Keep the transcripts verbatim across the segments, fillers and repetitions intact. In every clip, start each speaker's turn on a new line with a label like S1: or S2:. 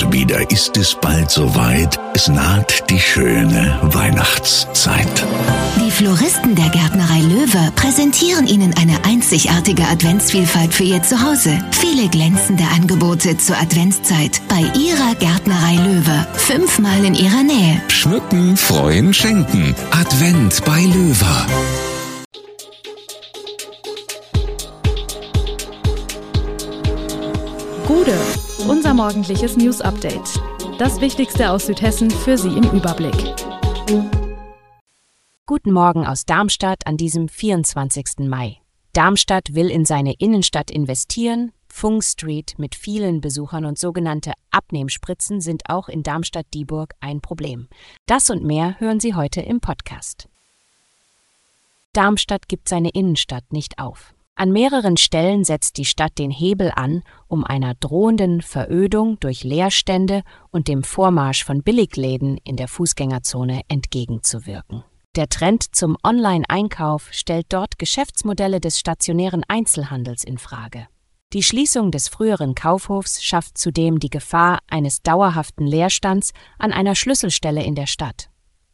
S1: Und wieder ist es bald soweit. Es naht die schöne Weihnachtszeit.
S2: Die Floristen der Gärtnerei Löwe präsentieren Ihnen eine einzigartige Adventsvielfalt für Ihr Zuhause. Viele glänzende Angebote zur Adventszeit bei Ihrer Gärtnerei Löwe. Fünfmal in Ihrer Nähe.
S3: Schmücken, freuen, schenken. Advent bei Löwe.
S4: Gude, unser morgendliches News-Update. Das Wichtigste aus Südhessen für Sie im Überblick.
S5: Guten Morgen aus Darmstadt an diesem vierundzwanzigsten Mai. Darmstadt will in seine Innenstadt investieren. Fung Street mit vielen Besuchern und sogenannte Abnehmspritzen sind auch in Darmstadt-Dieburg ein Problem. Das und mehr hören Sie heute im Podcast. Darmstadt gibt seine Innenstadt nicht auf. An mehreren Stellen setzt die Stadt den Hebel an, um einer drohenden Verödung durch Leerstände und dem Vormarsch von Billigläden in der Fußgängerzone entgegenzuwirken. Der Trend zum Online-Einkauf stellt dort Geschäftsmodelle des stationären Einzelhandels in Frage. Die Schließung des früheren Kaufhofs schafft zudem die Gefahr eines dauerhaften Leerstands an einer Schlüsselstelle in der Stadt.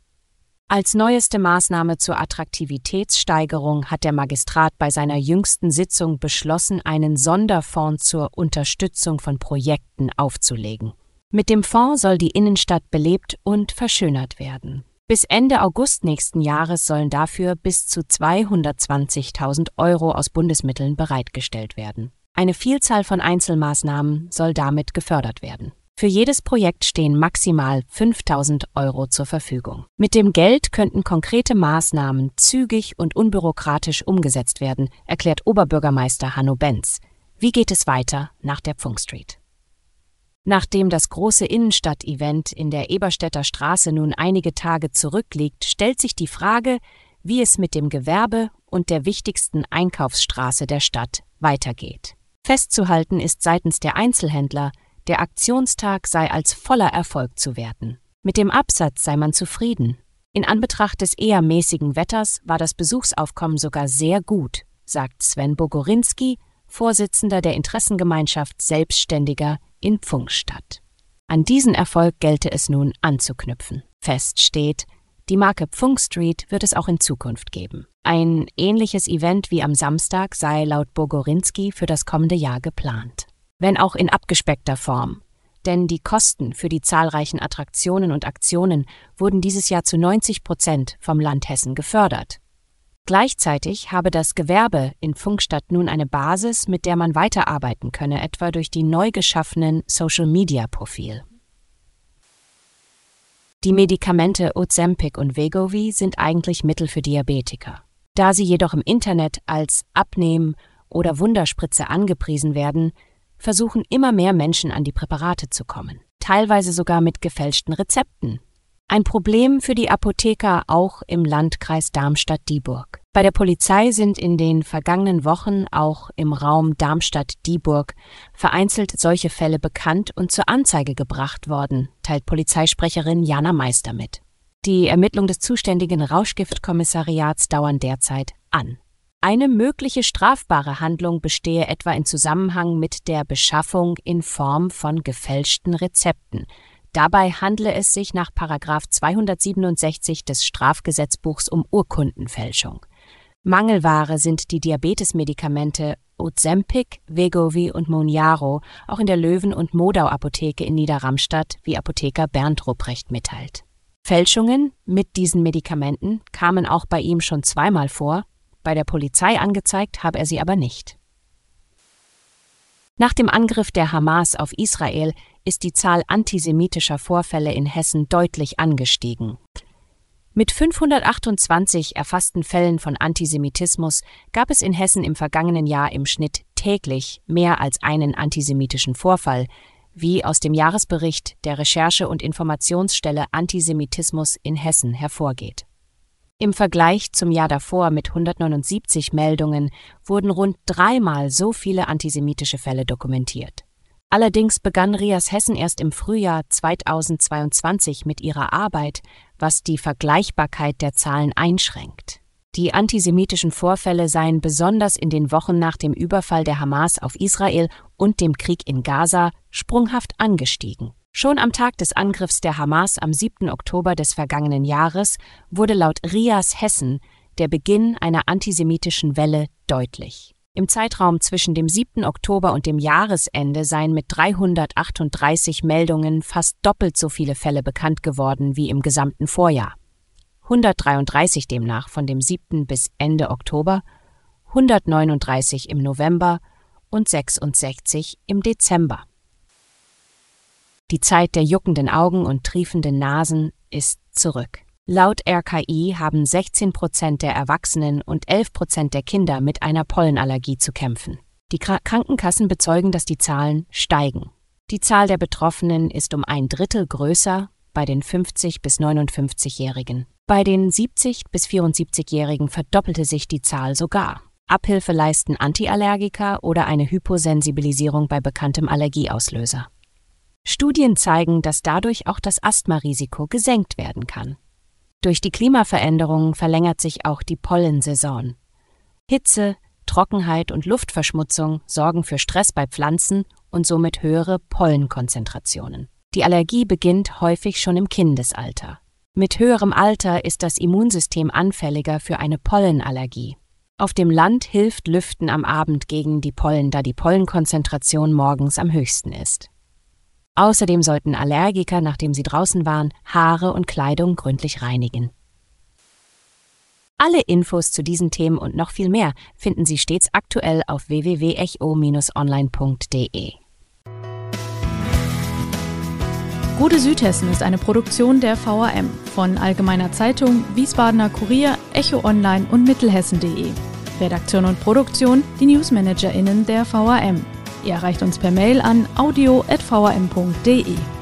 S5: Als neueste Maßnahme zur Attraktivitätssteigerung hat der Magistrat bei seiner jüngsten Sitzung beschlossen, einen Sonderfonds zur Unterstützung von Projekten aufzulegen. Mit dem Fonds soll die Innenstadt belebt und verschönert werden. Bis Ende August nächsten Jahres sollen dafür bis zu zweihundertzwanzigtausend Euro aus Bundesmitteln bereitgestellt werden. Eine Vielzahl von Einzelmaßnahmen soll damit gefördert werden. Für jedes Projekt stehen maximal fünftausend Euro zur Verfügung. Mit dem Geld könnten konkrete Maßnahmen zügig und unbürokratisch umgesetzt werden, erklärt Oberbürgermeister Hanno Benz. Wie geht es weiter nach der Fung Street? Nachdem das große Innenstadt-Event in der Eberstädter Straße nun einige Tage zurückliegt, stellt sich die Frage, wie es mit dem Gewerbe und der wichtigsten Einkaufsstraße der Stadt weitergeht. Festzuhalten ist seitens der Einzelhändler, der Aktionstag sei als voller Erfolg zu werten. Mit dem Absatz sei man zufrieden. In Anbetracht des eher mäßigen Wetters war das Besuchsaufkommen sogar sehr gut, sagt Sven Bogorinski, Vorsitzender der Interessengemeinschaft Selbstständiger in Pfungstadt. An diesen Erfolg gelte es nun anzuknüpfen. Fest steht, die Marke Fung Street wird es auch in Zukunft geben. Ein ähnliches Event wie am Samstag sei laut Bogorinski für das kommende Jahr geplant. Wenn auch in abgespeckter Form. Denn die Kosten für die zahlreichen Attraktionen und Aktionen wurden dieses Jahr zu neunzig Prozent vom Land Hessen gefördert. Gleichzeitig habe das Gewerbe in Pfungstadt nun eine Basis, mit der man weiterarbeiten könne, etwa durch die neu geschaffenen Social-Media-Profil. Die Medikamente Ozempic und Wegovy sind eigentlich Mittel für Diabetiker. Da sie jedoch im Internet als Abnehmen- oder Wunderspritze angepriesen werden, versuchen immer mehr Menschen an die Präparate zu kommen, teilweise sogar mit gefälschten Rezepten. Ein Problem für die Apotheker auch im Landkreis Darmstadt-Dieburg. Bei der Polizei sind in den vergangenen Wochen auch im Raum Darmstadt-Dieburg vereinzelt solche Fälle bekannt und zur Anzeige gebracht worden, teilt Polizeisprecherin Jana Meister mit. Die Ermittlungen des zuständigen Rauschgiftkommissariats dauern derzeit an. Eine mögliche strafbare Handlung bestehe etwa in Zusammenhang mit der Beschaffung in Form von gefälschten Rezepten. Dabei handle es sich nach Paragraph zweihundertsiebenundsechzig des Strafgesetzbuchs um Urkundenfälschung. Mangelware sind die Diabetesmedikamente Ozempic, Wegovy und Mounjaro, auch in der Löwen- und Modau-Apotheke in Niederramstadt, wie Apotheker Bernd Rupprecht mitteilt. Fälschungen mit diesen Medikamenten kamen auch bei ihm schon zweimal vor, bei der Polizei angezeigt habe er sie aber nicht. Nach dem Angriff der Hamas auf Israel ist die Zahl antisemitischer Vorfälle in Hessen deutlich angestiegen. Mit fünfhundertachtundzwanzig erfassten Fällen von Antisemitismus gab es in Hessen im vergangenen Jahr im Schnitt täglich mehr als einen antisemitischen Vorfall, wie aus dem Jahresbericht der Recherche- und Informationsstelle Antisemitismus in Hessen hervorgeht. Im Vergleich zum Jahr davor mit hundertneunundsiebzig Meldungen wurden rund dreimal so viele antisemitische Fälle dokumentiert. Allerdings begann RIAS Hessen erst im Frühjahr zweitausendzweiundzwanzig mit ihrer Arbeit, was die Vergleichbarkeit der Zahlen einschränkt. Die antisemitischen Vorfälle seien besonders in den Wochen nach dem Überfall der Hamas auf Israel und dem Krieg in Gaza sprunghaft angestiegen. Schon am Tag des Angriffs der Hamas am siebten Oktober des vergangenen Jahres wurde laut R I A S Hessen der Beginn einer antisemitischen Welle deutlich. Im Zeitraum zwischen dem siebten Oktober und dem Jahresende seien mit dreihundertachtunddreißig Meldungen fast doppelt so viele Fälle bekannt geworden wie im gesamten Vorjahr. hundertdreiunddreißig demnach von dem siebten bis Ende Oktober, hundertneununddreißig im November und sechsundsechzig im Dezember. Die Zeit der juckenden Augen und triefenden Nasen ist zurück. Laut R K I haben sechzehn Prozent der Erwachsenen und elf Prozent der Kinder mit einer Pollenallergie zu kämpfen. Die Krankenkassen bezeugen, dass die Zahlen steigen. Die Zahl der Betroffenen ist um ein Drittel größer bei den fünfzig- bis neunundfünfzigjährigen. Bei den siebzig- bis vierundsiebzigjährigen verdoppelte sich die Zahl sogar. Abhilfe leisten Antiallergika oder eine Hyposensibilisierung bei bekanntem Allergieauslöser. Studien zeigen, dass dadurch auch das Asthmarisiko gesenkt werden kann. Durch die Klimaveränderungen verlängert sich auch die Pollensaison. Hitze, Trockenheit und Luftverschmutzung sorgen für Stress bei Pflanzen und somit höhere Pollenkonzentrationen. Die Allergie beginnt häufig schon im Kindesalter. Mit höherem Alter ist das Immunsystem anfälliger für eine Pollenallergie. Auf dem Land hilft Lüften am Abend gegen die Pollen, da die Pollenkonzentration morgens am höchsten ist. Außerdem sollten Allergiker, nachdem sie draußen waren, Haare und Kleidung gründlich reinigen. Alle Infos zu diesen Themen und noch viel mehr finden Sie stets aktuell auf w w w punkt echo Bindestrich online punkt d e.
S4: Gute Südhessen ist eine Produktion der V A M von Allgemeiner Zeitung, Wiesbadener Kurier, Echo Online und Mittelhessen punkt de. Redaktion und Produktion die NewsmanagerInnen der V A M. Ihr erreicht uns per Mail an audio at v a m punkt d e.